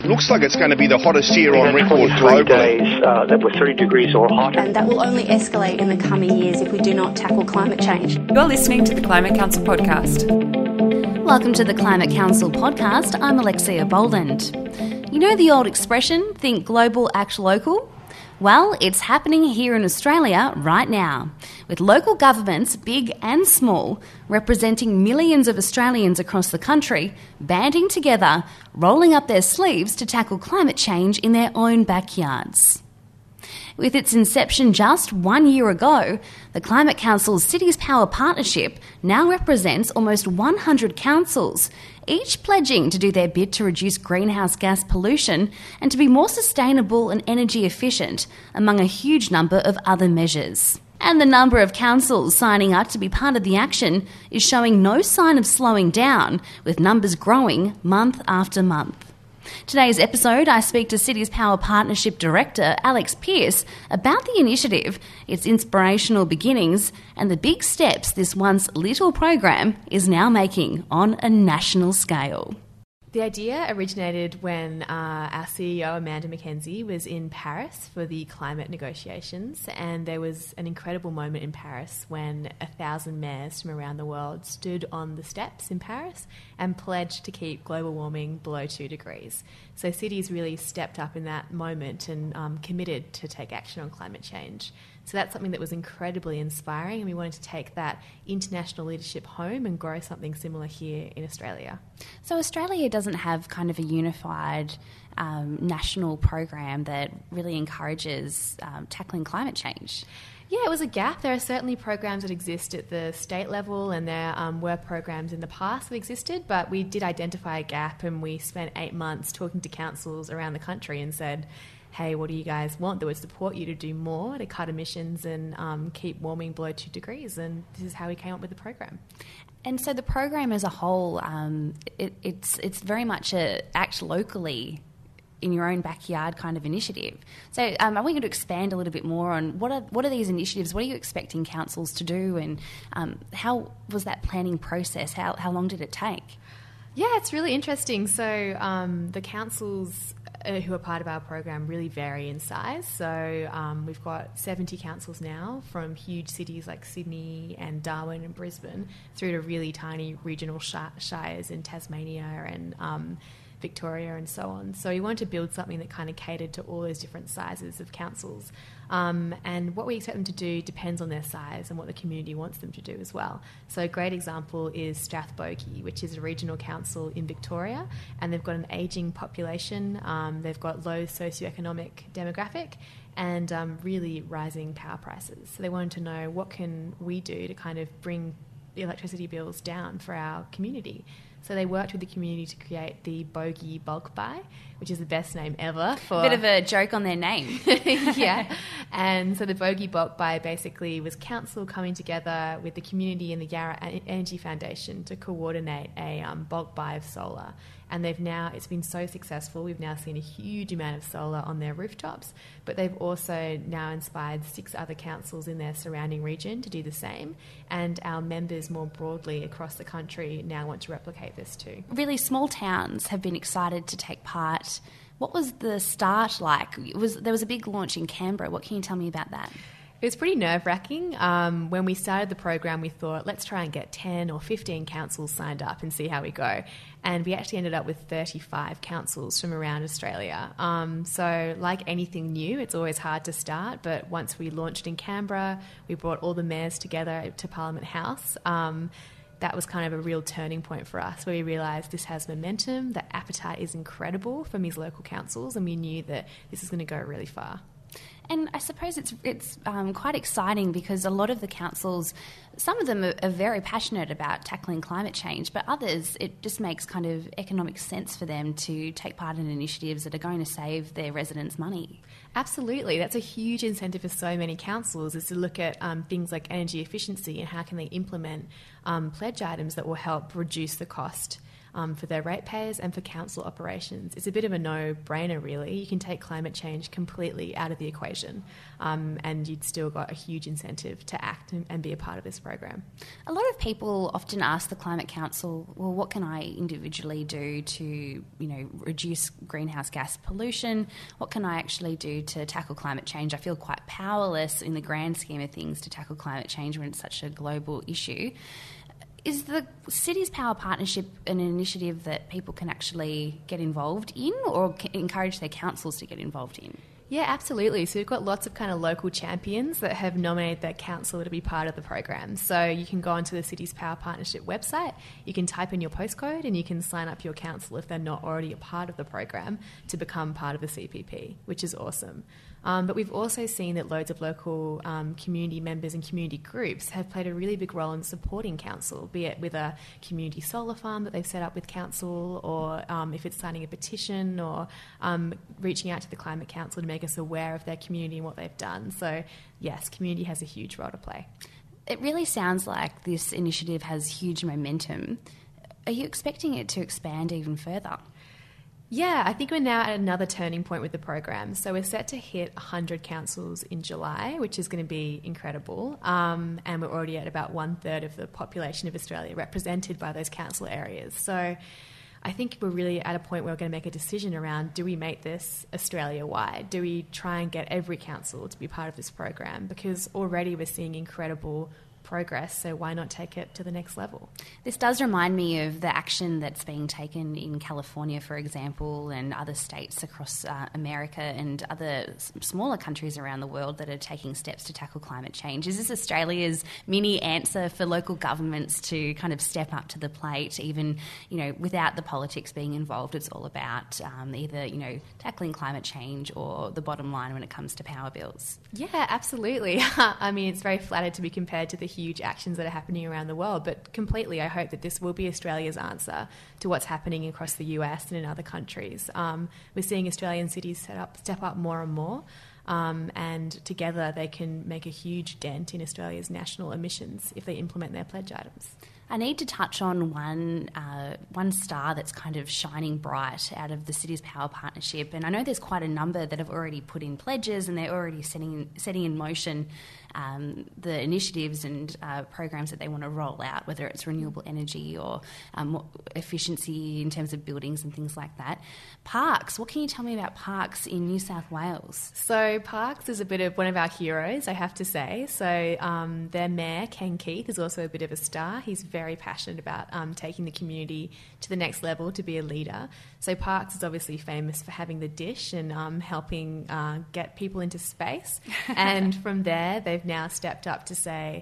Looks like it's going to be the hottest year on record 23 globally. days that were 30 degrees or hotter. And that will only escalate in the coming years if we do not tackle climate change. You're listening to the Climate Council podcast. Welcome to the Climate Council podcast. I'm Alexia Boland. You know the old expression, think global, act local? Well, it's happening here in Australia right now, with local governments, big and small, representing millions of Australians across the country, banding together, rolling up their sleeves to tackle climate change in their own backyards. With its inception just 1 year ago, the Climate Council's Cities Power Partnership now represents almost 100 councils, each pledging to do their bit to reduce greenhouse gas pollution and to be more sustainable and energy efficient, among a huge number of other measures. And the number of councils signing up to be part of the action is showing no sign of slowing down, with numbers growing month after month. Today's episode, I speak to Cities Power Partnership Director Alex Pearce about the initiative, its inspirational beginnings, and the big steps this once little program is now making on a national scale. The idea originated when our CEO, Amanda Mackenzie, was in Paris for the climate negotiations, and there was an incredible moment in Paris when 1,000 mayors from around the world stood on the steps in Paris and pledged to keep global warming below 2 degrees. So cities really stepped up in that moment and committed to take action on climate change. So that's something that was incredibly inspiring, and we wanted to take that international leadership home and grow something similar here in Australia. So Australia doesn't have kind of a unified national program that really encourages tackling climate change. Yeah, it was a gap. There are certainly programs that exist at the state level, and there were programs in the past that existed, but we did identify a gap, and we spent 8 months talking to councils around the country and said, hey, what do you guys want that would support you to do more to cut emissions and keep warming below 2 degrees? And this is how we came up with the program. And so the program as a whole, it's very much a act locally in your own backyard kind of initiative. So I want you to expand a little bit more on what are these initiatives, what are you expecting councils to do, and how was that planning process? How long did it take? Yeah, it's really interesting. So the councils who are part of our program really vary in size. So we've got 70 councils now, from huge cities like Sydney and Darwin and Brisbane through to really tiny regional shires in Tasmania and Victoria and so on. So we wanted to build something that kind of catered to all those different sizes of councils. And what we expect them to do depends on their size and what the community wants them to do as well. So a great example is Strathbogie, which is a regional council in Victoria, and they've got an ageing population, they've got low socioeconomic demographic, and really rising power prices. So they wanted to know, what can we do to kind of bring the electricity bills down for our community? So they worked with the community to create the Bogie Bulk Buy, which is the best name ever for... Bit of a joke on their name. Yeah. And so the Bogie Bulk Buy basically was council coming together with the community and the Yarra Energy Foundation to coordinate a bulk buy of solar. And it's been so successful, we've now seen a huge amount of solar on their rooftops, but they've also now inspired 6 other councils in their surrounding region to do the same. And our members more broadly across the country now want to replicate this too. Really, small towns have been excited to take part. What was the start like? There was a big launch in Canberra. What can you tell me about that? It was pretty nerve-wracking. When we started the program, we thought, let's try and get 10 or 15 councils signed up and see how we go. And we actually ended up with 35 councils from around Australia. So like anything new, it's always hard to start. But once we launched in Canberra, we brought all the mayors together to Parliament House. That was kind of a real turning point for us, where we realised this has momentum, the appetite is incredible from these local councils, and we knew that this is going to go really far. And I suppose it's quite exciting because a lot of the councils, some of them are very passionate about tackling climate change, but others, it just makes kind of economic sense for them to take part in initiatives that are going to save their residents money. Absolutely. That's a huge incentive for so many councils, is to look at things like energy efficiency and how can they implement pledge items that will help reduce the cost for their ratepayers and for council operations. It's a bit of a no-brainer, really. You can take climate change completely out of the equation, and you'd still got a huge incentive to act and be a part of this program. A lot of people often ask the Climate Council, well, what can I individually do to, reduce greenhouse gas pollution? What can I actually do to tackle climate change? I feel quite powerless in the grand scheme of things to tackle climate change when it's such a global issue. Is the Cities Power Partnership an initiative that people can actually get involved in, or encourage their councils to get involved in? Yeah, absolutely. So we've got lots of kind of local champions that have nominated their council to be part of the program. So you can go onto the Cities Power Partnership website, you can type in your postcode, and you can sign up your council if they're not already a part of the program to become part of the CPP, which is awesome. But we've also seen that loads of local community members and community groups have played a really big role in supporting council, be it with a community solar farm that they've set up with council, or if it's signing a petition, or reaching out to the Climate Council to make us aware of their community and what they've done. So yes, community has a huge role to play. It really sounds like this initiative has huge momentum. Are you expecting it to expand even further? Yeah, I think we're now at another turning point with the program. So we're set to hit 100 councils in July, which is going to be incredible. And we're already at about 1/3 of the population of Australia represented by those council areas. So I think we're really at a point where we're going to make a decision around, do we make this Australia-wide? Do we try and get every council to be part of this program? Because already we're seeing incredible progress, so why not take it to the next level? This does remind me of the action that's being taken in California, for example, and other states across America and other smaller countries around the world that are taking steps to tackle climate change. Is this Australia's mini answer for local governments to kind of step up to the plate, even, without the politics being involved? It's all about either, tackling climate change or the bottom line when it comes to power bills. Yeah, absolutely. I mean, it's very flattered to be compared to the huge actions that are happening around the world, but completely I hope that this will be Australia's answer to what's happening across the US and in other countries. We're seeing Australian cities step up more and more, and together they can make a huge dent in Australia's national emissions if they implement their pledge items. I need to touch on one star that's kind of shining bright out of the Cities Power Partnership, and I know there's quite a number that have already put in pledges and they're already setting in motion the initiatives and programs that they want to roll out, whether it's renewable energy or efficiency in terms of buildings and things like that. Parks, what can you tell me about Parks in New South Wales? So Parks is a bit of one of our heroes, I have to say. So their mayor, Ken Keith, is also a bit of a star. He's very passionate about taking the community to the next level, to be a leader. So Parks is obviously famous for having the dish and helping get people into space. And from there, they've now stepped up to say,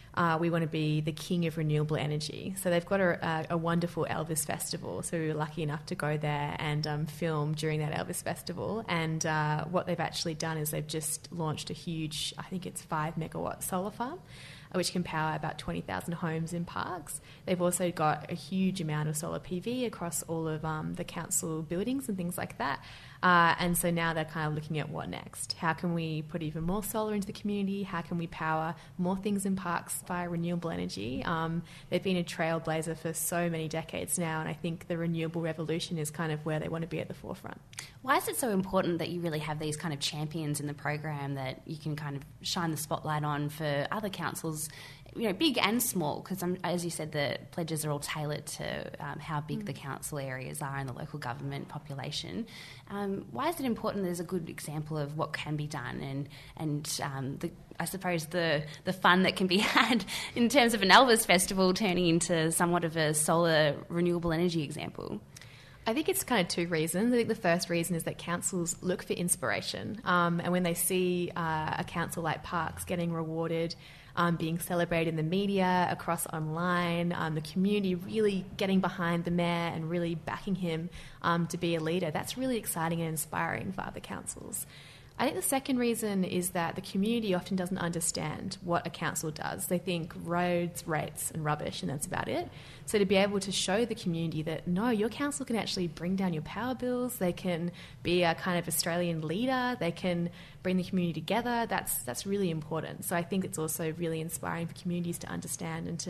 we want to be the king of renewable energy. So they've got a wonderful Elvis festival. So we were lucky enough to go there and film during that Elvis festival. And what they've actually done is they've just launched a huge, I think it's 5 megawatt solar farm, which can power about 20,000 homes in Parks. They've also got a huge amount of solar PV across all of the council buildings and things like that. And so now they're kind of looking at what next. How can we put even more solar into the community? How can we power more things in Parks via renewable energy? They've been a trailblazer for so many decades now, and I think the renewable revolution is kind of where they want to be at the forefront. Why is it so important that you really have these kind of champions in the program that you can kind of shine the spotlight on for other councils, big and small? Because as you said, the pledges are all tailored to how big the council areas are and the local government population. Why is it important there's a good example of what can be done and I suppose the fun that can be had in terms of an Elvis festival turning into somewhat of a solar renewable energy example? I think it's kind of 2 reasons. I think the first reason is that councils look for inspiration. And when they see a council like Parks getting rewarded, being celebrated in the media, across online, the community really getting behind the mayor and really backing him to be a leader, that's really exciting and inspiring for other councils. I think the second reason is that the community often doesn't understand what a council does. They think roads, rates and rubbish, and that's about it. So to be able to show the community that, no, your council can actually bring down your power bills, they can be a kind of Australian leader, they can bring the community together, that's really important. So I think it's also really inspiring for communities to understand and to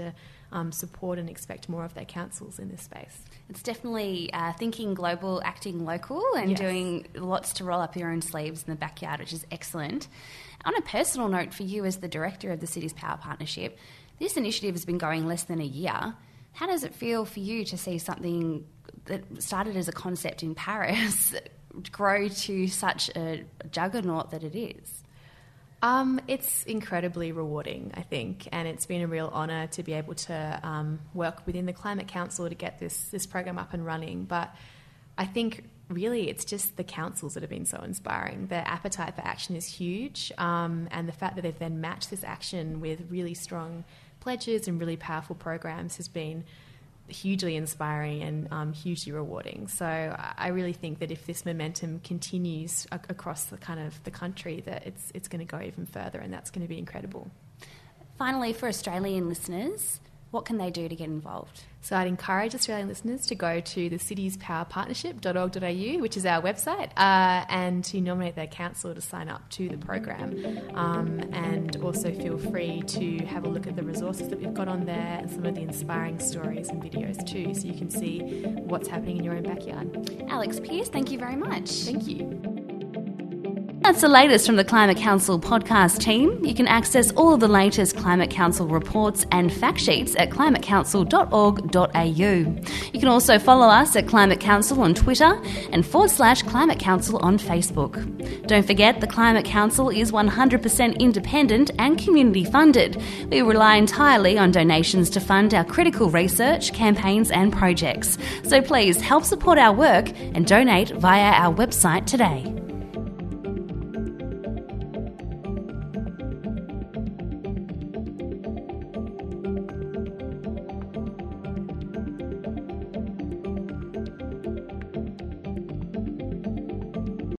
support and expect more of their councils in this space. It's definitely thinking global, acting local, and doing lots to roll up your own sleeves in the backyard, which is excellent. On a personal note for you as the director of the Cities Power Partnership, this initiative has been going less than a year. How does it feel for you to see something that started as a concept in Paris grow to such a juggernaut that it is? It's incredibly rewarding, I think, and it's been a real honour to be able to work within the Climate Council to get this program up and running. But I think really it's just the councils that have been so inspiring. Their appetite for action is huge, and the fact that they've then matched this action with really strong pledges and really powerful programs has been hugely inspiring and hugely rewarding. So I really think that if this momentum continues across the country, that it's going to go even further, and that's going to be incredible. Finally, for Australian listeners, what can they do to get involved? So I'd encourage Australian listeners to go to the citiespowerpartnership.org.au, which is our website, and to nominate their council to sign up to the program. And also feel free to have a look at the resources that we've got on there and some of the inspiring stories and videos too, so you can see what's happening in your own backyard. Alex Pearce, thank you very much. Thank you. That's the latest from the Climate Council podcast team. You can access all of the latest Climate Council reports and fact sheets at climatecouncil.org.au. You can also follow us at Climate Council on Twitter and /Climate Council on Facebook. Don't forget, the Climate Council is 100% independent and community funded. We rely entirely on donations to fund our critical research, campaigns and projects. So please help support our work and donate via our website today.